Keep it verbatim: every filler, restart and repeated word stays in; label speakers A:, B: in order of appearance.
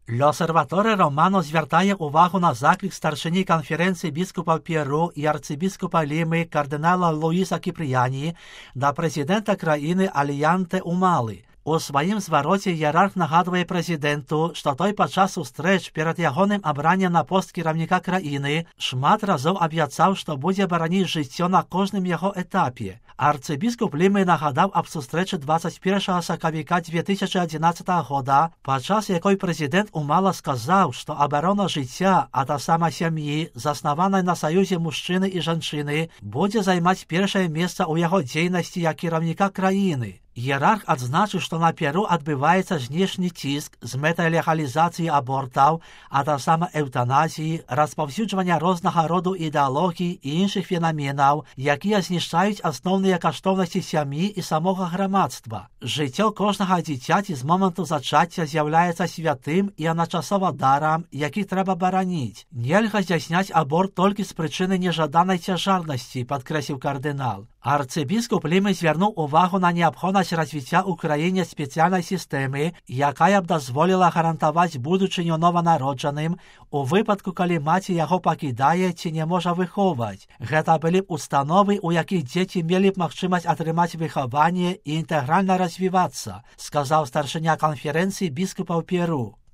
A: L'Osservatore Romano звертає увагу на заклик старшині конференції біскупів П'єру і арцибіскупа Ліми кардинала Луїса Кіпріяні до президента країни Альянте Умали. У своїм звороті ієрарх нагадує президенту, що той під час зустріч перед ягоним обранням на пост керівника країни шмат разів обіцяв, що буде боронити життя на кожному його етапі. Арцибіскуп Ліми нагадав об зустрічі двадцять першого соковика дві тисячі одинадцятого года, під час якої президент Умала сказав, що оборона життя, а та сама сім'ї, заснованої на союзі мужчини і жінки, буде займати перше місце у його діяльності як керівника країни. Ієрарх відзначив, що на Перу відбувається знішній тиск з метою легалізації абортів, а та саме евтаназії, розповсюдження різного роду ідеологій і інших феноменів, які знищають основні коштовності сім'ї і самого громадства. Життя кожного дитяті з моменту зачаття з'являється святим і одночасово даром, який треба боронити. Нельзя здійснять аборт тільки з причини нежаданої тяжарності, підкреслив кардинал. Арцибіскуп Ліми звернув увагу на необхідність розвиття в Україні спеціальної системи, яка б дозволила гарантувати будучиню новонародженим у випадку, коли мати його покидає чи не може виховувати. Це були б установи, у яких діти мали б можливість отримати виховання і інтегрально розвиватися, сказав старшиня конференції біскупів П'єру.